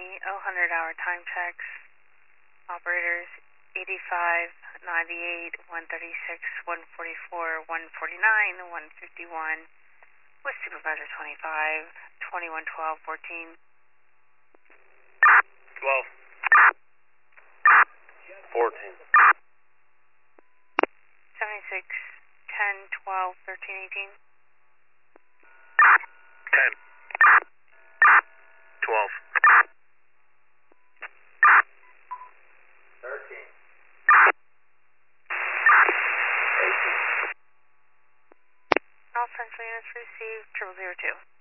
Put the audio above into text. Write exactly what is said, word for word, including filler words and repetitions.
County, oh one hundred hour time checks. Operators eighty-five, ninety-eight, one thirty-six, one forty-four, one forty-nine, one fifty-one, with Supervisor twenty-five, twenty-one twelve fourteen. twelve. fourteen. seventy-six, ten, twelve, thirteen, eighteen. ten. twelve. thirteen. eighteen. All central units received, triple zero two.